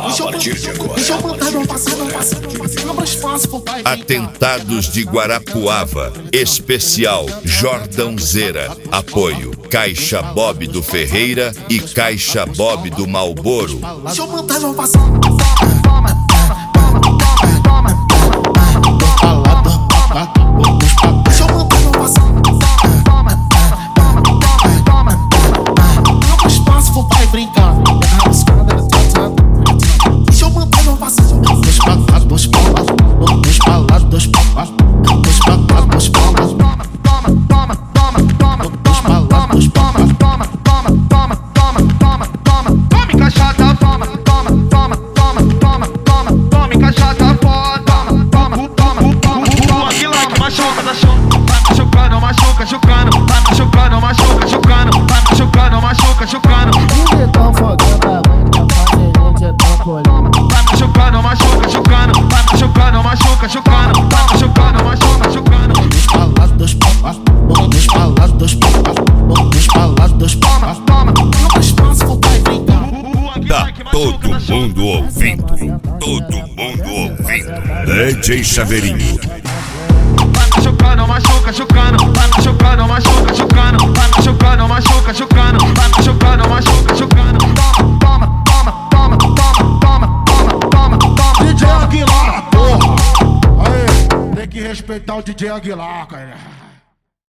A partir de agora. Atentados de Guarapuava. Especial Jordãozeira. Apoio Caixa Bob do Ferreira e Caixa Bob do Malboro. Deixa eu mandar meu passado. Todo mundo ouvindo, todo mundo ouvindo. DJ Chaveirinho. Vai machucando, machuca, chucando. Vai machucando, machuca, chucando. Vai machucando, machuca, chucando. Vai machucando, machuca, chucando. Toma, toma, toma, toma, toma, toma, toma, toma. DJ Aguilar, porra! Aí, tem que respeitar o DJ Aguilar, cara.